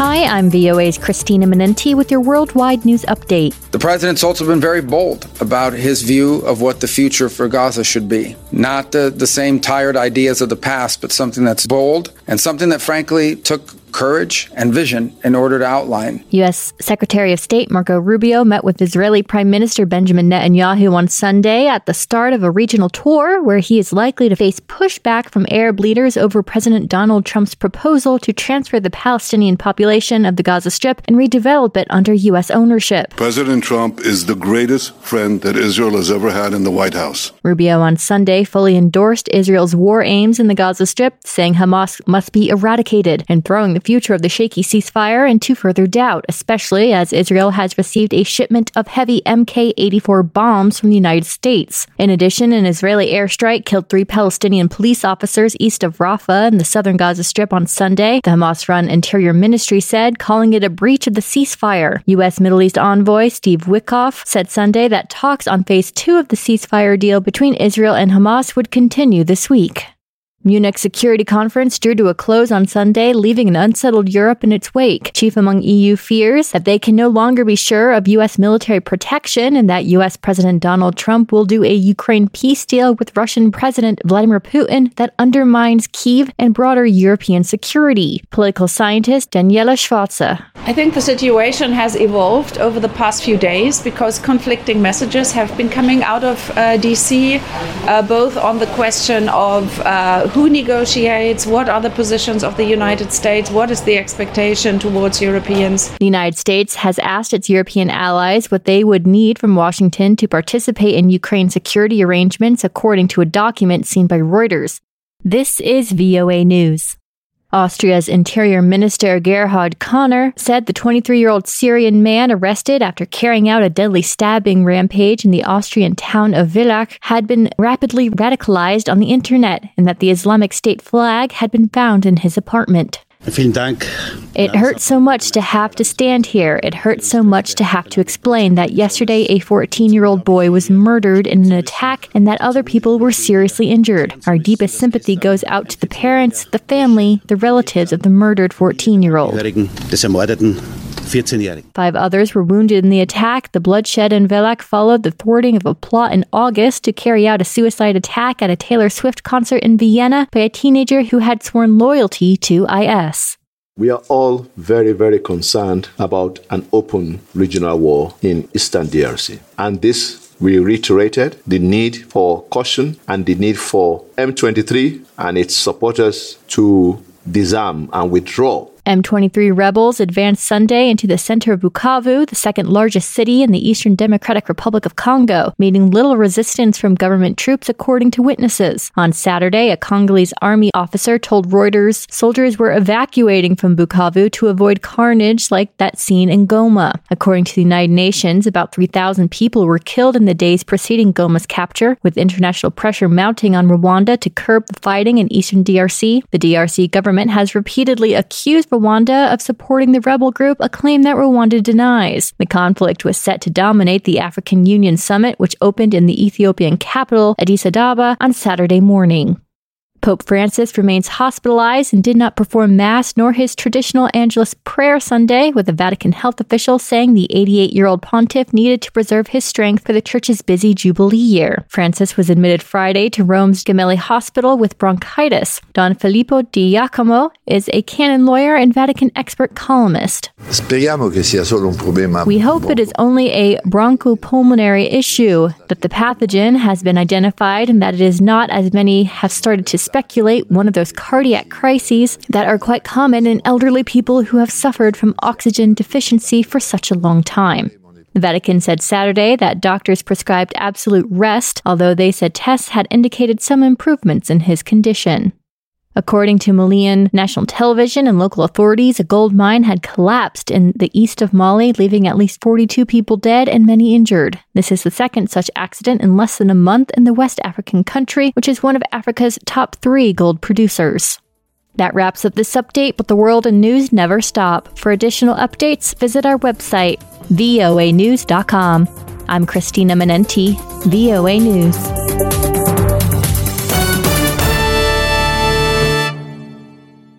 Hi, I'm VOA's Christina Menenti with your worldwide news update. The president's also been very bold about his view of what the future for Gaza should be. Not the same tired ideas of the past, but something that's bold and something that frankly took courage and vision in order to outline. U.S. Secretary of State Marco Rubio met with Israeli Prime Minister Benjamin Netanyahu on Sunday at the start of a regional tour where he is likely to face pushback from Arab leaders over President Donald Trump's proposal to transfer the Palestinian population of the Gaza Strip and redevelop it under U.S. ownership. President Trump is the greatest friend that Israel has ever had in the White House. Rubio on Sunday fully endorsed Israel's war aims in the Gaza Strip, saying Hamas must be eradicated and throwing the future of the shaky ceasefire into further doubt, especially as Israel has received a shipment of heavy Mk-84 bombs from the United States. In addition, an Israeli airstrike killed 3 Palestinian police officers east of Rafah in the southern Gaza Strip on Sunday, the Hamas-run Interior Ministry said, calling it a breach of the ceasefire. U.S. Middle East envoy Steve Witkoff said Sunday that talks on phase 2 of the ceasefire deal between Israel and Hamas would continue this week. Munich Security Conference drew to a close on Sunday, leaving an unsettled Europe in its wake. Chief among EU fears that they can no longer be sure of U.S. military protection and that U.S. President Donald Trump will do a Ukraine peace deal with Russian President Vladimir Putin that undermines Kyiv and broader European security. Political scientist Daniela Schwarzer. I think the situation has evolved over the past few days because conflicting messages have been coming out of D.C., both on the question of who negotiates, what are the positions of the United States, what is the expectation towards Europeans. The United States has asked its European allies what they would need from Washington to participate in Ukraine security arrangements, according to a document seen by Reuters. This is VOA News. Austria's Interior Minister Gerhard Kohner said the 23-year-old Syrian man arrested after carrying out a deadly stabbing rampage in the Austrian town of Villach had been rapidly radicalized on the internet and that the Islamic State flag had been found in his apartment. It hurts so much to have to stand here. It hurts so much to have to explain that yesterday a 14-year-old boy was murdered in an attack and that other people were seriously injured. Our deepest sympathy goes out to the parents, the family, the relatives of the murdered 14-year-old. 5 others were wounded in the attack. The bloodshed in Villach followed the thwarting of a plot in August to carry out a suicide attack at a Taylor Swift concert in Vienna by a teenager who had sworn loyalty to IS. We are all very, very concerned about an open regional war in Eastern DRC. And this, we reiterated the need for caution and the need for M23 and its supporters to disarm and withdraw. M23 rebels advanced Sunday into the center of Bukavu, the second largest city in the Eastern Democratic Republic of Congo, meeting little resistance from government troops, according to witnesses. On Saturday, a Congolese army officer told Reuters soldiers were evacuating from Bukavu to avoid carnage like that seen in Goma. According to the United Nations, about 3,000 people were killed in the days preceding Goma's capture, with international pressure mounting on Rwanda to curb the fighting in Eastern DRC. The DRC government has repeatedly accused Rwanda of supporting the rebel group, a claim that Rwanda denies. The conflict was set to dominate the African Union summit, which opened in the Ethiopian capital, Addis Ababa, on Saturday morning. Pope Francis remains hospitalized and did not perform Mass nor his traditional Angelus prayer Sunday, with a Vatican health official saying the 88-year-old pontiff needed to preserve his strength for the church's busy Jubilee year. Francis was admitted Friday to Rome's Gemelli Hospital with bronchitis. Don Filippo Di Giacomo is a canon lawyer and Vatican expert columnist. We hope it is only a bronchopulmonary issue, that the pathogen has been identified and that it is not, as many have started to speculate, one of those cardiac crises that are quite common in elderly people who have suffered from oxygen deficiency for such a long time. The Vatican said Saturday that doctors prescribed absolute rest, although they said tests had indicated some improvements in his condition. According to Malian national television and local authorities, a gold mine had collapsed in the east of Mali, leaving at least 42 people dead and many injured. This is the second such accident in less than a month in the West African country, which is one of Africa's top 3 gold producers. That wraps up this update, but the world and news never stop. For additional updates, visit our website, voanews.com. I'm Christina Menenti, VOA News.